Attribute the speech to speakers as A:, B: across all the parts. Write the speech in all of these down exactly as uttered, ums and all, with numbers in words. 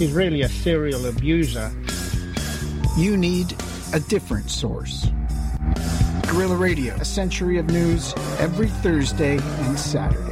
A: He's really a serial abuser.
B: You need a different source. Guerrilla Radio, a century of news every Thursday and Saturday.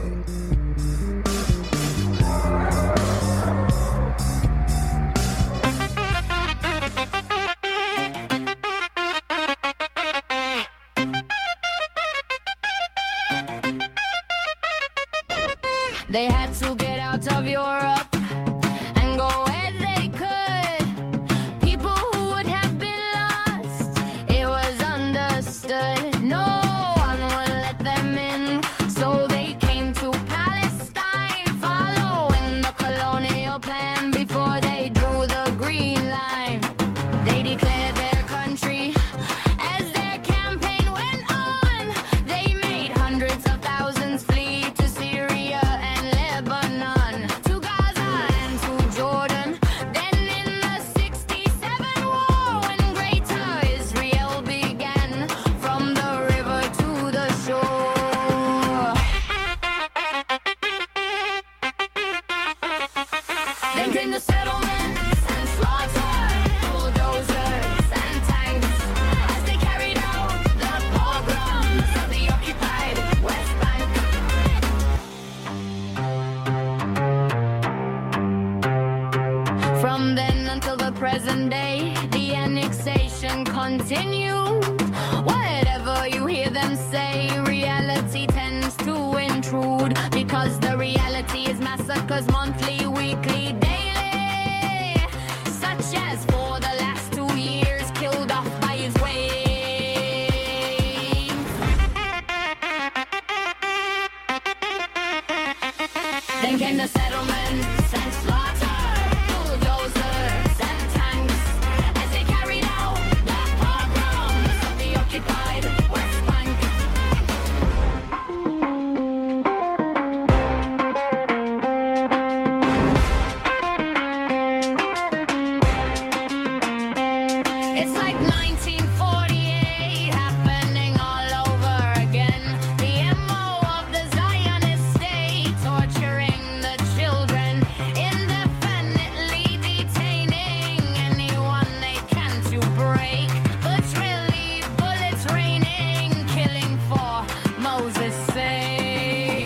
C: They had to get out of Europe and go where they could. People who would have been lost, it was understood. No one would let them in, so they came to Palestine, following the colonial plan before they drew the green line. They declared their country as their campaign went on. They made hundreds of thousands flee to Syria and Lebanon, to Gaza and to Jordan. Then in the sixty-seven war, when Greater Israel began, from the river to the shore. Then came the settlements and slaughter, bulldozers and tanks, as they carried out the pogroms of the occupied West Bank. From then until the present day, the annexation continued. Whatever you hear them say, reality tends to intrude, because the reality is massacres monthly, weekly, daily, such as for the last two years, killed off by his wave. Then came the settlements and slaughter, bulldozers and tanks, as they carried out the pogroms of the occupied West Bank. It's like nineteen forty-eight happening all over again. The M O of the Zionist state, torturing the children, indefinitely detaining anyone they can to break. But really, bullets raining, killing for Moses' sake.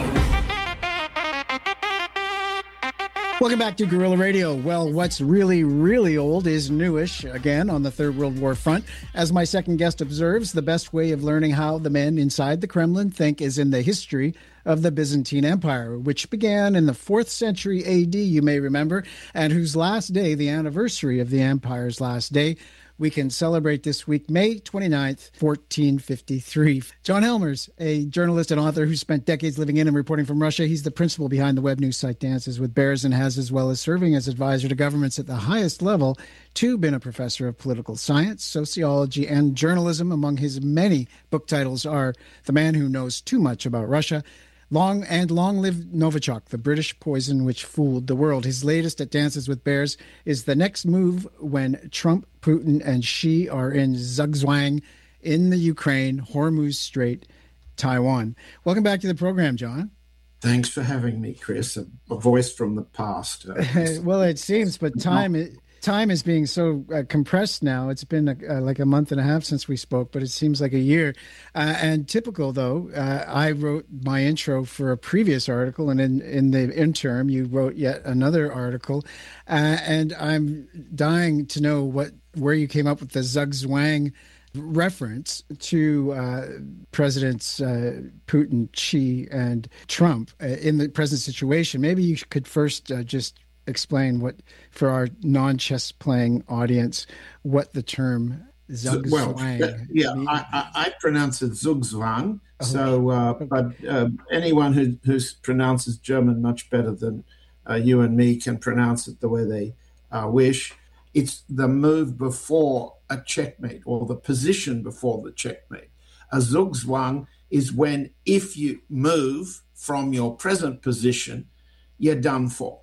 B: Welcome back to Guerrilla Radio. Well, what's really, really old is newish, again, on the Third World War front. As my second guest observes, the best way of learning how the men inside the Kremlin think is in the history of the Byzantine Empire, which began in the fourth century A D, you may remember, and whose last day, the anniversary of the empire's last day, we can celebrate this week, May twenty-ninth, fourteen fifty-three. John Helmers, a journalist and author who spent decades living in and reporting from Russia. He's the principal behind the web news site Dances with Bears and has, as well as serving as advisor to governments at the highest level, too, been a professor of political science, sociology, and journalism. Among his many book titles are The Man Who Knows Too Much About Russia, Long and Long Live Novichok, the British Poison Which Fooled the World. His latest at Dances with Bears is The Next Move When Trump, Putin, and Xi Are in Zugzwang in the Ukraine, Hormuz Strait, Taiwan. Welcome back to the program, John.
D: Thanks for having me, Chris. A, a voice from the past. Uh,
B: well, it seems, but time is... Time is being so uh, compressed now. It's been a, uh, like a month and a half since we spoke, but it seems like a year. Uh, and typical, though, uh, I wrote my intro for a previous article, and in, in the interim, you wrote yet another article. Uh, and I'm dying to know what where you came up with the Zugzwang reference to uh, Presidents uh, Putin, Xi, and Trump uh, in the present situation. Maybe you could first uh, just explain what, for our non-chess playing audience, what the term Zugzwang
D: well, yeah,
B: means.
D: I, I, I pronounce it Zugzwang.
B: Oh,
D: so, uh,
B: okay.
D: but uh, anyone who who pronounces German much better than uh, you and me can pronounce it the way they uh, wish. It's the move before a checkmate, or the position before the checkmate. A Zugzwang is when, if you move from your present position, you're done for.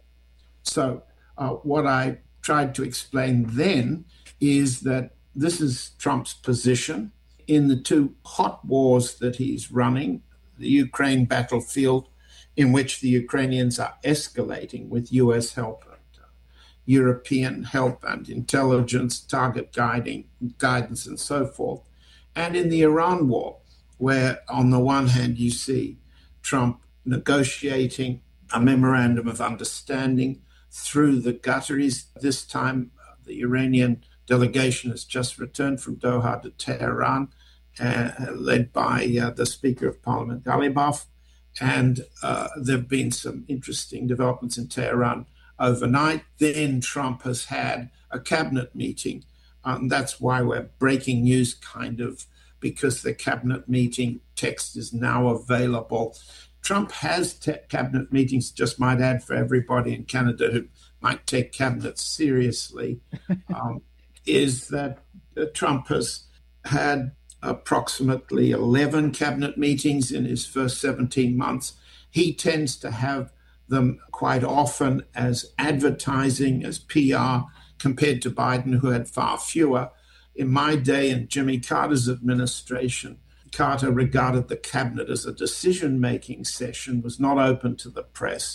D: So uh, what I tried to explain then is that this is Trump's position in the two hot wars that he's running, the Ukraine battlefield, in which the Ukrainians are escalating with U S help. European help and intelligence, target guiding, guidance, and so forth. And in the Iran war, where on the one hand you see Trump negotiating a memorandum of understanding through the Qataris. This time, the Iranian delegation has just returned from Doha to Tehran, uh, led by uh, the Speaker of Parliament, Ghalibaf. And uh, there have been some interesting developments in Tehran overnight. Then Trump has had a cabinet meeting. Um, that's why we're breaking news, kind of, because the cabinet meeting text is now available. Trump has te- cabinet meetings, just might add for everybody in Canada who might take cabinet seriously, um, is that uh, Trump has had approximately eleven cabinet meetings in his first seventeen months. He tends to have them quite often as advertising, as P R, compared to Biden, who had far fewer. In my day, in Jimmy Carter's administration, Carter regarded the cabinet as a decision-making session, was not open to the press,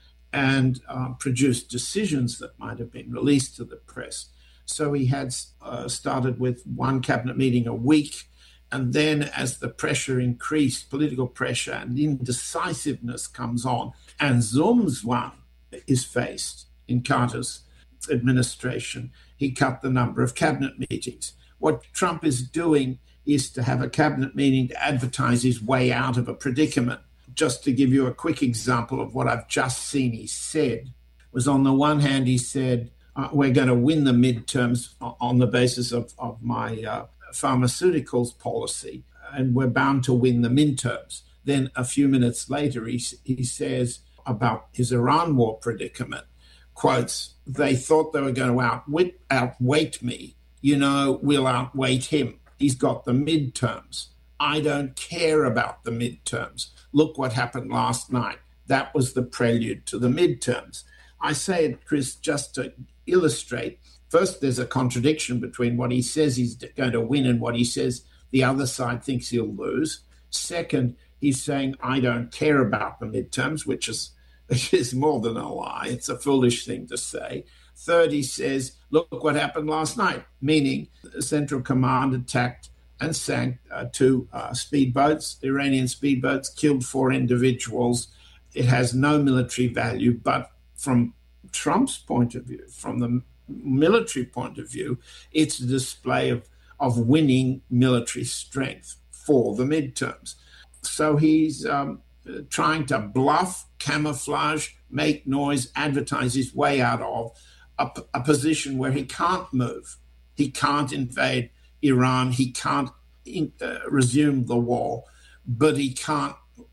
D: and uh, produced decisions that might have been released to the press. So he had uh, started with one cabinet meeting a week, and then as the pressure increased, political pressure and indecisiveness comes on, and Zumzwan is faced in Carter's administration, he cut the number of cabinet meetings. What Trump is doing is to have a cabinet meeting to advertise his way out of a predicament. Just to give you a quick example of what I've just seen he said, was on the one hand, he said, uh, we're going to win the midterms on the basis of, of my uh, pharmaceuticals policy, and we're bound to win the midterms. Then a few minutes later, he, he says about his Iran war predicament, quotes, they thought they were going to outwit, outweight me. You know, we'll outweight him. He's got the midterms. I don't care about the midterms. Look what happened last night. That was the prelude to the midterms. I say it, Chris, just to illustrate. First, there's a contradiction between what he says he's going to win and what he says the other side thinks he'll lose. Second, he's saying, I don't care about the midterms, which is, which is more than a lie. It's a foolish thing to say. Third, he says, look what happened last night, meaning the Central Command attacked and sank uh, two uh, speedboats, Iranian speedboats, killed four individuals. It has no military value, but from Trump's point of view, from the military point of view, it's a display of, of winning military strength for the midterms. So he's um, trying to bluff, camouflage, make noise, advertise his way out of a, a position where he can't move. He can't invade Iran. He can't in, uh, resume the war, but he can't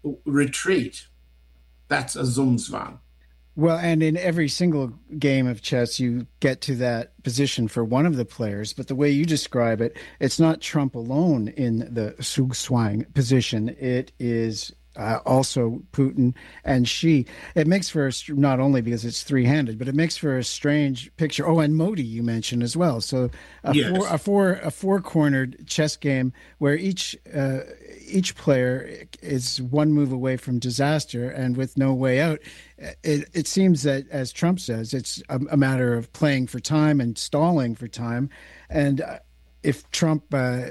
D: retreat. That's a Zumzwan.
B: Well, and in every single game of chess, you get to that position for one of the players. But the way you describe it, it's not Trump alone in the Zugzwang position. It is uh, also Putin and Xi. It makes for, a, not only because it's three-handed, but it makes for a strange picture. Oh, and Modi you mentioned as well. So a,
D: yes.
B: four, a, four, a four-cornered chess game where each uh, each player is one move away from disaster and with no way out. It, it seems that, as Trump says, it's a, a matter of playing for time and stalling for time. And uh, if Trump uh,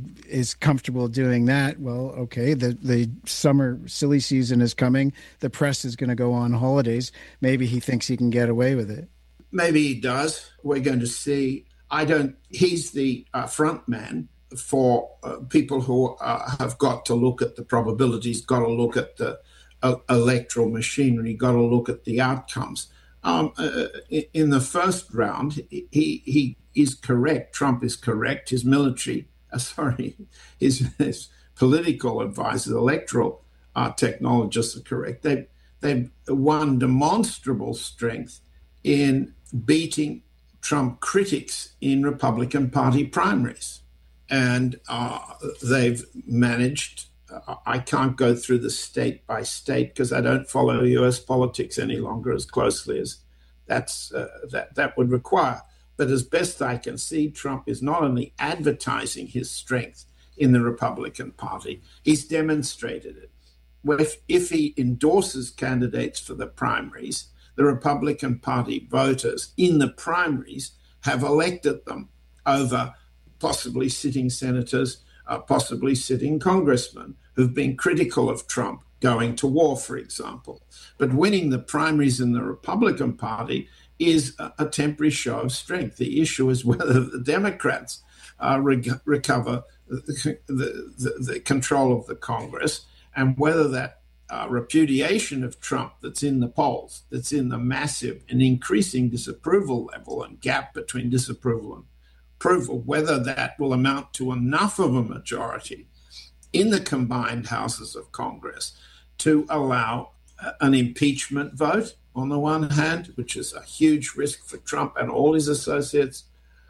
B: is comfortable doing that, well, okay, the, the summer silly season is coming. The press is going to go on holidays. Maybe he thinks he can get away with it.
D: Maybe he does. We're going to see. I don't. He's the uh, front man for uh, people who uh, have got to look at the probabilities, got to look at the uh, electoral machinery, got to look at the outcomes. Um, uh, in the first round, he he is correct. Trump is correct. His military, uh, sorry, his, his political advisors, electoral uh, technologists are correct. They they've won demonstrable strength in beating Trump critics in Republican Party primaries. And uh, they've managed, uh, I can't go through the state by state because I don't follow U S politics any longer as closely as that's uh, that, that would require. But as best I can see, Trump is not only advertising his strength in the Republican Party, he's demonstrated it. Well, if, if he endorses candidates for the primaries, the Republican Party voters in the primaries have elected them over possibly sitting senators, uh, possibly sitting congressmen who've been critical of Trump going to war, for example. But winning the primaries in the Republican Party is a, a temporary show of strength. The issue is whether the Democrats uh, re- recover the, the, the control of the Congress, and whether that uh, repudiation of Trump that's in the polls, that's in the massive and increasing disapproval level and gap between disapproval and approval, whether that will amount to enough of a majority in the combined houses of Congress to allow an impeachment vote on the one hand, which is a huge risk for Trump and all his associates,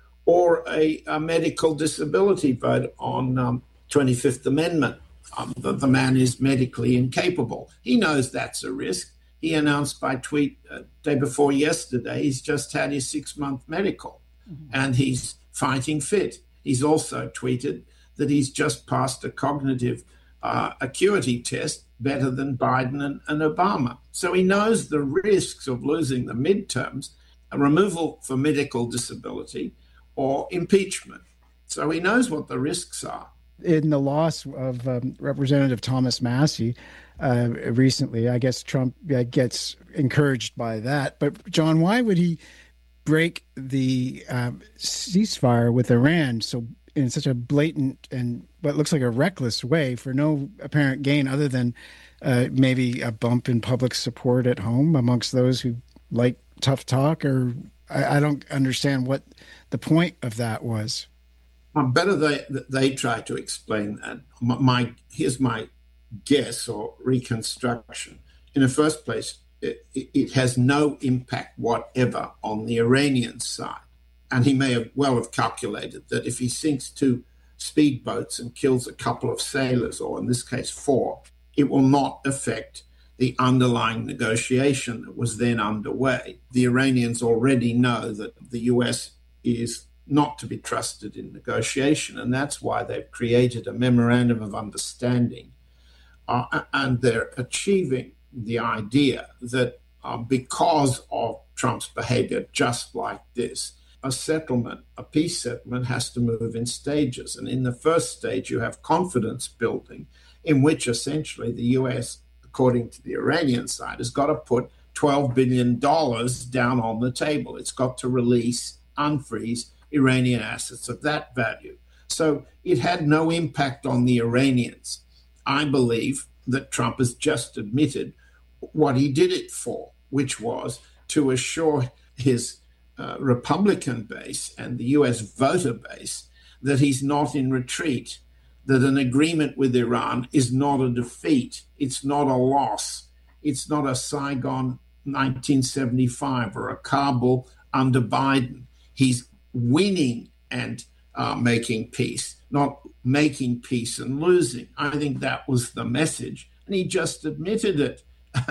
D: or a, a medical disability vote on um, twenty-fifth Amendment. Um, the, the man is medically incapable. He knows that's a risk. He announced by tweet uh, day before yesterday he's just had his six-month medical, mm-hmm. and he's fighting fit. He's also tweeted that he's just passed a cognitive uh, acuity test better than Biden and, and Obama. So he knows the risks of losing the midterms, a removal for medical disability, or impeachment. So he knows what the risks are.
B: In the loss of um, Representative Thomas Massie uh, recently, I guess Trump uh, gets encouraged by that. But, John, why would he break the uh, ceasefire with Iran so in such a blatant and what looks like a reckless way for no apparent gain other than uh, maybe a bump in public support at home amongst those who like tough talk? Or I, I don't understand what the point of that was.
D: Well, better they they try to explain that. My, my here's my guess or reconstruction. In the first place, it, it has no impact whatever on the Iranian side. And he may have well have calculated that if he sinks two speedboats and kills a couple of sailors, or in this case four, it will not affect the underlying negotiation that was then underway. The Iranians already know that the U S is not to be trusted in negotiation, and that's why they've created a memorandum of understanding. Uh, and they're achieving the idea that uh, because of Trump's behavior just like this, a settlement, a peace settlement has to move in stages. And in the first stage, you have confidence building, in which essentially the U S, according to the Iranian side, has got to put twelve billion dollars down on the table. It's got to release, unfreeze Iranian assets of that value. So it had no impact on the Iranians. I believe that Trump has just admitted what he did it for, which was to assure his uh, Republican base and the U S voter base that he's not in retreat, that an agreement with Iran is not a defeat, it's not a loss, it's not a Saigon nineteen seventy-five or a Kabul under Biden. He's winning and uh, making peace, not making peace and losing. I think that was the message. And he just admitted it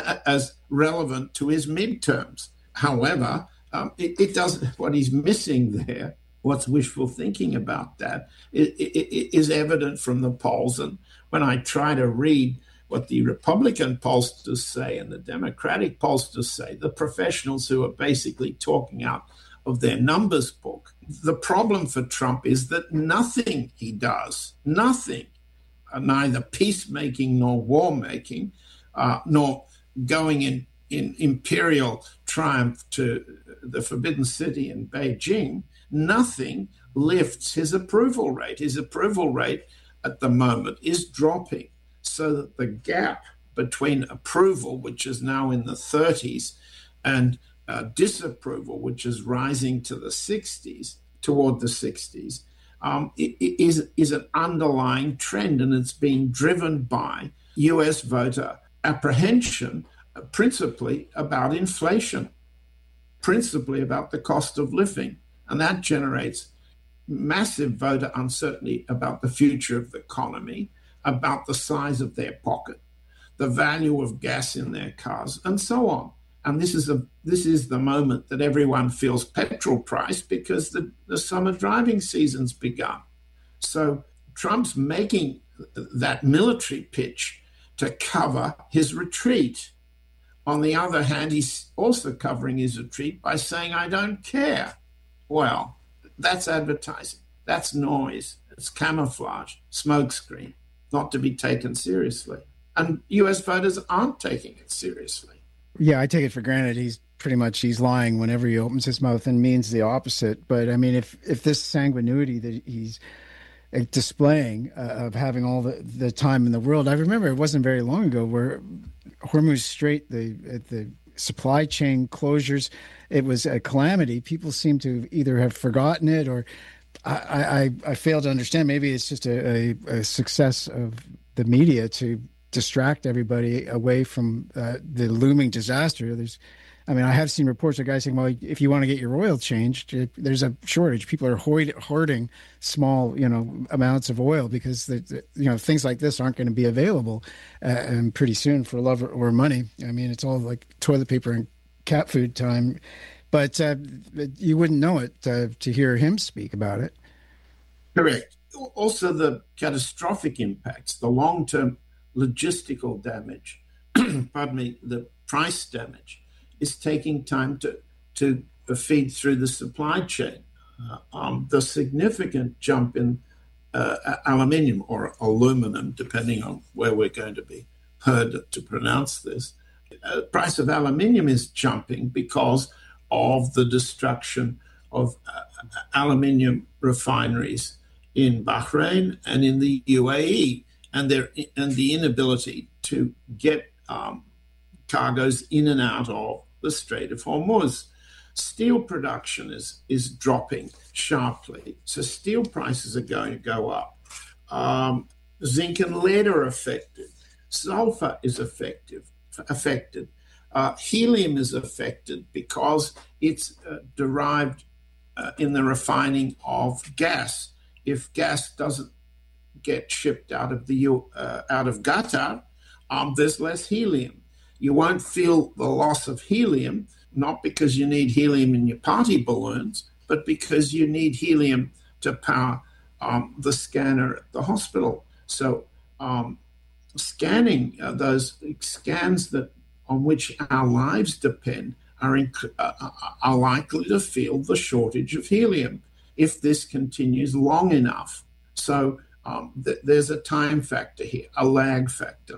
D: as relevant to his midterms. However, um, it, it doesn't, what he's missing there, what's wishful thinking about that, it, it, it is evident from the polls. And when I try to read what the Republican pollsters say and the Democratic pollsters say, the professionals who are basically talking out of their numbers book, the problem for Trump is that nothing he does, nothing, uh, neither peacemaking nor war-making, uh, nor going in, in imperial triumph to the Forbidden City in Beijing, nothing lifts his approval rate. His approval rate at the moment is dropping, so that the gap between approval, which is now in the thirties, and Uh, disapproval, which is rising to the sixties, toward the sixties, um, it, it is, is an underlying trend, and it's being driven by U S voter apprehension, uh, principally about inflation, principally about the cost of living. And that generates massive voter uncertainty about the future of the economy, about the size of their pocket, the value of gas in their cars, and so on. And this is a this is the moment that everyone feels petrol price, because the, the summer driving season's begun. So Trump's making that military pitch to cover his retreat. On the other hand, he's also covering his retreat by saying, I don't care. Well, that's advertising. That's noise. It's camouflage, smokescreen, not to be taken seriously. And U S voters aren't taking it seriously.
B: Yeah, I take it for granted he's pretty much he's lying whenever he opens his mouth and means the opposite. But I mean, if if this sanguinity that he's displaying uh, of having all the, the time in the world, I remember it wasn't very long ago where Hormuz Strait, the the supply chain closures, it was a calamity. People seem to either have forgotten it or I, I, I fail to understand. Maybe it's just a, a, a success of the media to distract everybody away from uh, the looming disaster. There's, I mean, I have seen reports of guys saying, well, if you want to get your oil changed, there's a shortage. People are hoard, hoarding small, you know, amounts of oil because, the, the, you know, things like this aren't going to be available uh, and pretty soon for love or, or money. I mean, it's all like toilet paper and cat food time. But uh, you wouldn't know it uh, to hear him speak about it.
D: Correct. Also, the catastrophic impacts, the long-term logistical damage, pardon me, the price damage is taking time to, to feed through the supply chain. Uh, um, the significant jump in uh, aluminium or aluminum, depending on where we're going to be heard to pronounce this, uh, price of aluminium is jumping because of the destruction of uh, aluminium refineries in Bahrain and in the U A E, and their and the inability to get um, cargoes in and out of the Strait of Hormuz. Steel production is is dropping sharply, so steel prices are going to go up. Um, zinc and lead are affected. Sulfur is effective, affected. Uh, helium is affected because it's uh, derived uh, in the refining of gas. If gas doesn't get shipped out of the uh, out of Qatar, um, there's less helium. You won't feel the loss of helium, not because you need helium in your party balloons, but because you need helium to power um, the scanner at the hospital. So um, scanning uh, those scans that on which our lives depend are, inc- uh, are likely to feel the shortage of helium if this continues long enough. So um, th- there's a time factor here, a lag factor.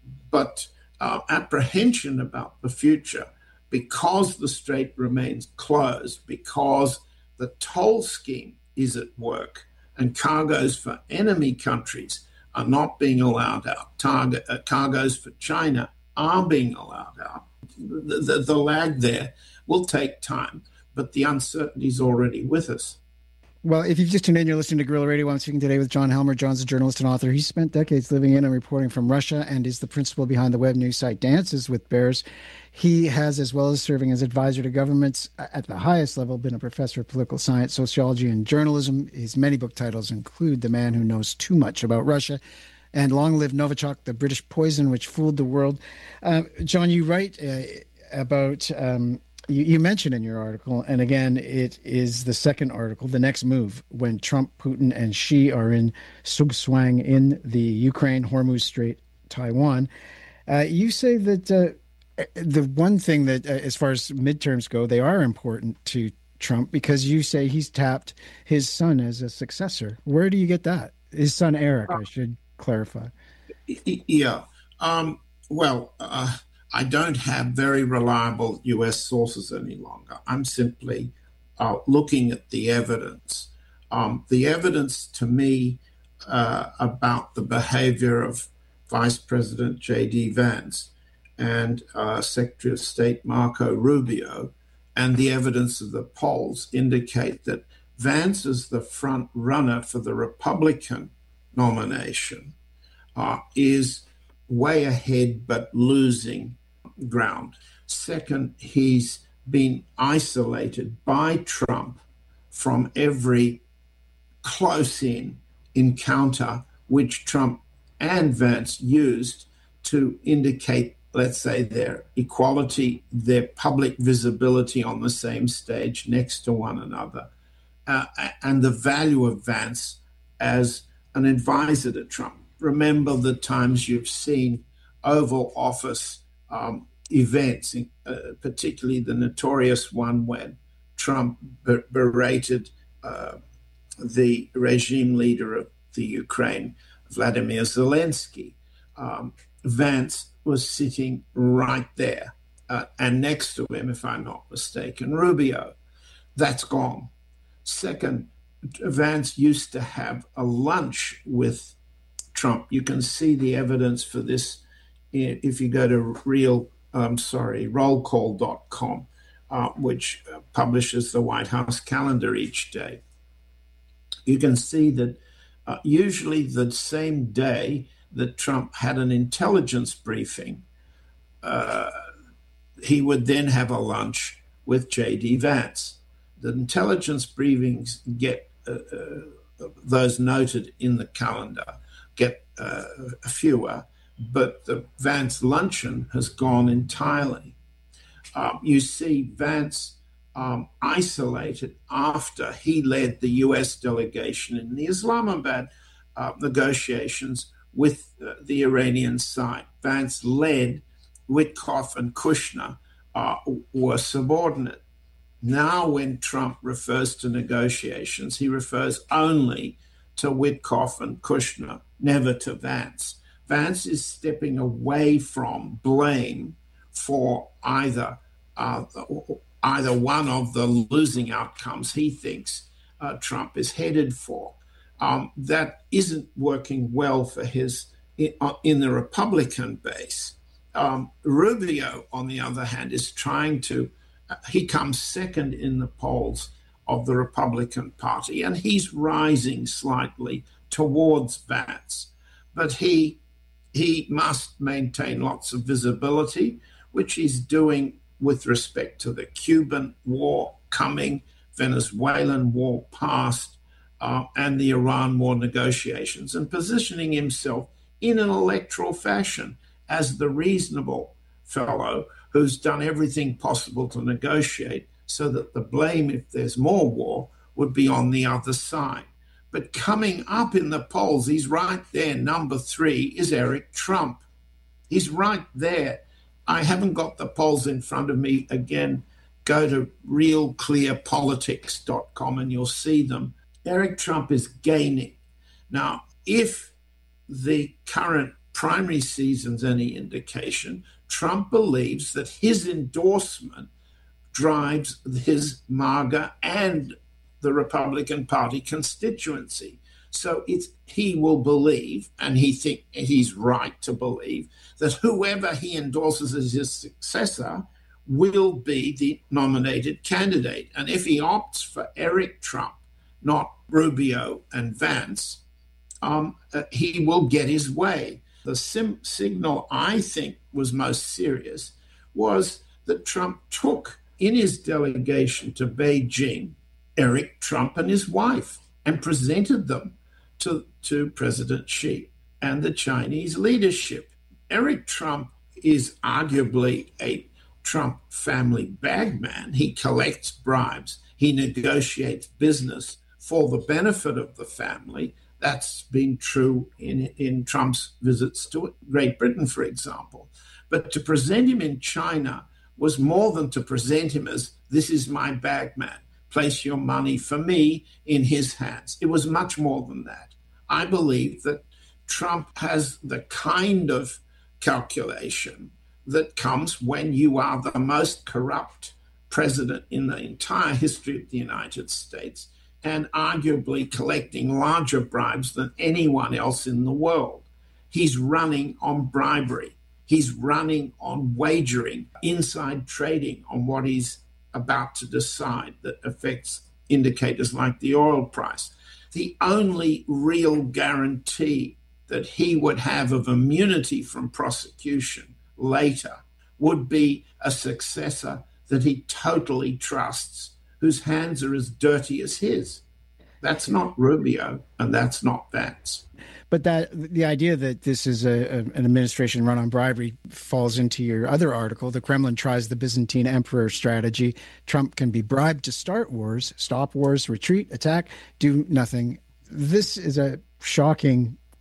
D: But uh, apprehension about the future, because the strait remains closed, because the toll scheme is at work, and cargoes for enemy countries are not being allowed out, Target, uh, cargoes for China are being allowed out. The, the, the lag there will take time, but the uncertainty is already with us.
B: Well, if you've just tuned in, you're listening to Guerrilla Radio. I'm speaking today with John Helmer. John's a journalist and author. He's spent decades living in and reporting from Russia and is the principal behind the web news site Dances with Bears. He has, as well as serving as advisor to governments at the highest level, been a professor of political science, sociology, and journalism. His many book titles include The Man Who Knows Too Much About Russia and Long Live Novichok, The British Poison Which Fooled the World. Uh, John, you write uh, about... Um, You, you mentioned in your article, and again, it is the second article, the next move, when Trump, Putin, and Xi are in Zugzwang in the Ukraine, Hormuz Strait, Taiwan. Uh, you say that uh, the one thing that, uh, as far as midterms go, they are important to Trump because you say he's tapped his son as a successor. Where do you get that? His son, Eric, I should clarify.
D: Yeah. Um, well... Uh... I don't have very reliable U S sources any longer. I'm simply uh, looking at the evidence. Um, the evidence to me uh, about the behavior of Vice President J D Vance and uh, Secretary of State Marco Rubio and the evidence of the polls indicate that Vance is the front runner for the Republican nomination, uh, is way ahead but losing ground. Second, he's been isolated by Trump from every close-in encounter which Trump and Vance used to indicate, let's say, their equality, their public visibility on the same stage next to one another, uh, and the value of Vance as an advisor to Trump. Remember the times you've seen Oval Office Um, events, uh, particularly the notorious one when Trump ber- berated uh, the regime leader of the Ukraine, Vladimir Zelensky. Um, Vance was sitting right there, uh, and next to him, if I'm not mistaken, Rubio. That's gone. Second, Vance used to have a lunch with Trump. You can see the evidence for this if you go to real, um, sorry, roll call dot com, uh, which publishes the White House calendar each day. You can see that uh, usually the same day that Trump had an intelligence briefing, uh, he would then have a lunch with J D Vance. The intelligence briefings get, uh, uh, those noted in the calendar, get uh, fewer, but the Vance luncheon has gone entirely. Um, you see Vance um, isolated after he led the U S delegation in the Islamabad uh, negotiations with uh, the Iranian side. Vance led, Witkoff and Kushner uh, were subordinate. Now when Trump refers to negotiations, he refers only to Witkoff and Kushner, never to Vance. Vance is stepping away from blame for either uh, either one of the losing outcomes he thinks uh, Trump is headed for. Um, that isn't working well for his in, uh, in the Republican base. Um, Rubio, on the other hand, is trying to. Uh, he comes second in the polls of the Republican Party, and he's rising slightly towards Vance, but he. He must maintain lots of visibility, which he's doing with respect to the Cuban war coming, Venezuelan war past, uh, and the Iran war negotiations, and positioning himself in an electoral fashion as the reasonable fellow who's done everything possible to negotiate so that the blame, if there's more war, would be on the other side. But coming up in the polls, he's right there. Number three is Eric Trump. He's right there. I haven't got the polls in front of me. Again, go to real clear politics dot com and you'll see them. Eric Trump is gaining. Now, if the current primary season's any indication, Trump believes that his endorsement drives his MAGA and the Republican Party constituency. So it's, he will believe, and he think he's right to believe, that whoever he endorses as his successor will be the nominated candidate. And if he opts for Eric Trump, not Rubio and Vance, um, uh, he will get his way. The sim- signal I think was most serious was that Trump took in his delegation to Beijing Eric Trump and his wife and presented them to, to President Xi and the Chinese leadership. Eric Trump is arguably a Trump family bagman. He collects bribes. He negotiates business for the benefit of the family. That's been true in, in Trump's visits to Great Britain, for example. But to present him in China was more than to present him as, this is my bagman. Place your money for me in his hands. It was much more than that. I believe that Trump has the kind of calculation that comes when you are the most corrupt president in the entire history of the United States and arguably collecting larger bribes than anyone else in the world. He's running on bribery. He's running on wagering, inside trading on what he's about to decide that affects indicators like the oil price. The only real guarantee that he would have of immunity from prosecution later would be a successor that he totally trusts, whose hands are as dirty as his. That's not Rubio, and that's not Vance.
B: But that the idea that this is a, a, an administration run on bribery falls into your other article. The Kremlin tries the Byzantine emperor strategy. Trump can be bribed to start wars, stop wars, retreat, attack, do nothing. This is a shocking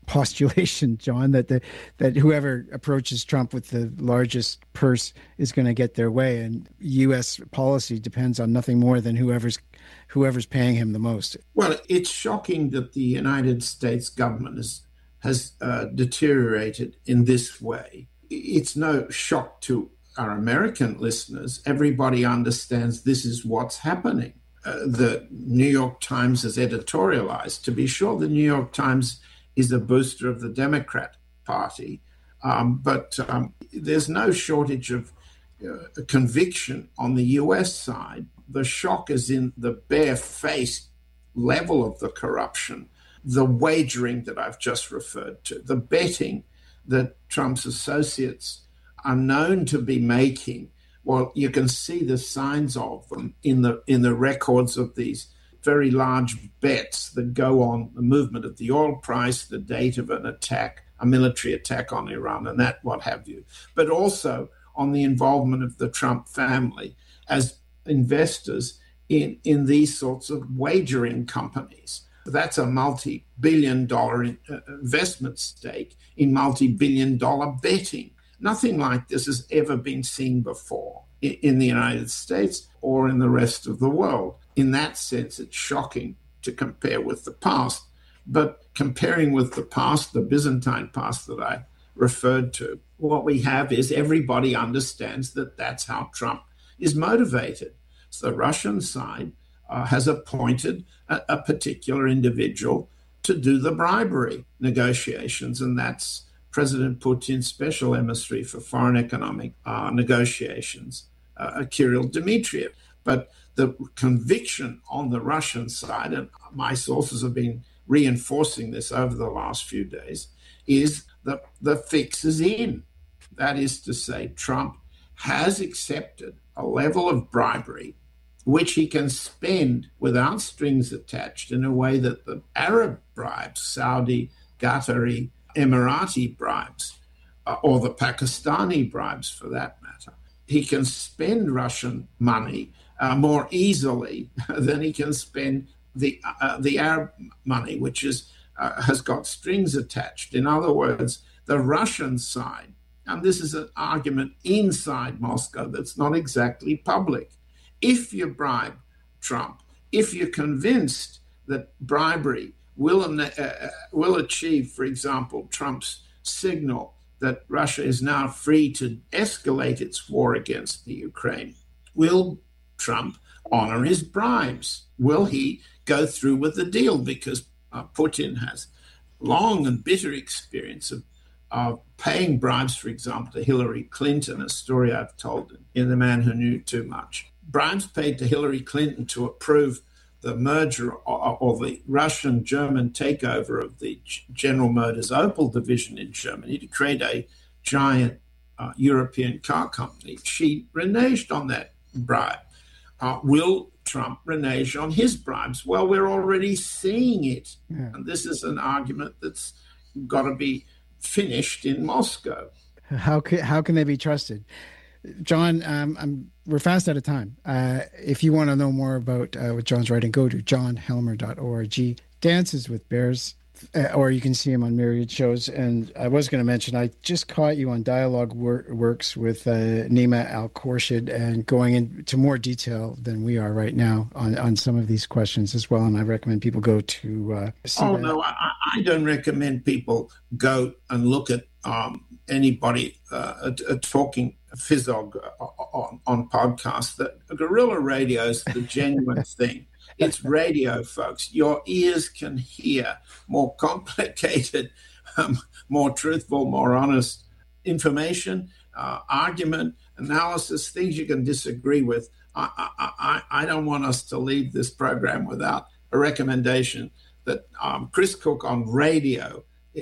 B: postulation, John, that the that whoever approaches Trump with the largest purse is going to get their way, and U S policy depends on nothing more than whoever's whoever's paying him the most.
D: Well, it's shocking that the United States government has has uh, deteriorated in this way. It's no shock to our American listeners. Everybody understands this is what's happening. Uh, the New York Times has editorialized. To be sure, the New York Times is a booster of the Democrat Party, um, but um, there's no shortage of uh, conviction on the U S side. The shock is in the barefaced level of the corruption, the wagering that I've just referred to, the betting that Trump's associates are known to be making. Well, you can see the signs of them in the in the records of these very large bets that go on the movement of the oil price, the date of an attack, a military attack on Iran, and that what have you, but also on the involvement of the Trump family as investors in, in these sorts of wagering companies. That's a multi-billion dollar investment stake in multi-billion dollar betting. Nothing like this has ever been seen before in the United States or in the rest of the world. In that sense, it's shocking to compare with the past. But comparing with the past, the Byzantine past that I referred to, what we have is everybody understands that that's how Trump is motivated. So the Russian side uh, has appointed a, a particular individual to do the bribery negotiations, and that's President Putin's special emissary for foreign economic uh, negotiations, uh, Kirill Dmitriev. But the conviction on the Russian side, and my sources have been reinforcing this over the last few days, is that the fix is in. That is to say, Trump has accepted a level of bribery which he can spend without strings attached in a way that the Arab bribes, Saudi, Qatari, Emirati bribes, uh, or the Pakistani bribes for that matter. He can spend Russian money uh, more easily than he can spend the uh, the Arab money, which is uh, has got strings attached. In other words, the Russian side, and this is an argument inside Moscow that's not exactly public. If you bribe Trump, if you're convinced that bribery will uh, will achieve, for example, Trump's signal that Russia is now free to escalate its war against the Ukraine, will Trump honor his bribes? Will he go through with the deal? Because uh, Putin has long and bitter experience of of paying bribes, for example, to Hillary Clinton, a story I've told in The Man Who Knew Too Much. Bribes paid to Hillary Clinton to approve the merger or, or the Russian-German takeover of the General Motors Opel division in Germany to create a giant uh, European car company. She reneged on that bribe. Uh, will Trump renege on his bribes? Well, we're already seeing it. Yeah. And this is an argument that's got to be finished in Moscow.
B: How can, how can they be trusted? John, um, I'm, we're fast out of time. Uh, if you want to know more about uh, what John's writing, go to john helmer dot org. Dances with Bears, uh, or you can see him on myriad shows. And I was going to mention, I just caught you on Dialogue Wor- Works with uh, Nima Al-Khorshid, and going into more detail than we are right now on, on some of these questions as well. And I recommend people go to uh, see
D: Oh,
B: that.
D: no, I, I don't recommend people go and look at um, anybody uh, uh, talking Fizog on, on podcasts. That guerrilla radio is the genuine thing. It's radio, folks. Your ears can hear more complicated, um, more truthful, more honest information, uh, argument, analysis, things you can disagree with. I, I, I, I don't want us to leave this program without a recommendation that um, Chris Cook on radio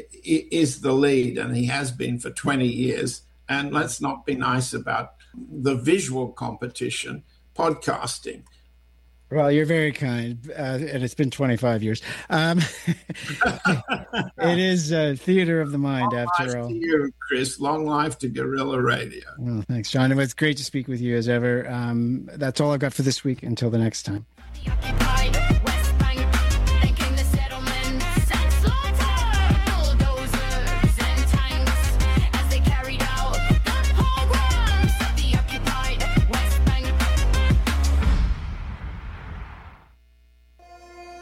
D: is the lead, and he has been for twenty years. And let's not be nice about the visual competition, podcasting.
B: Well, you're very kind, uh, and it's been twenty-five years. Um, it is uh, theater of the mind,
D: Long
B: after
D: life
B: all.
D: To you, Chris. Long life to Guerrilla Radio.
B: Well, thanks, John. It was great to speak with you as ever. Um, that's all I've got for this week. Until the next time.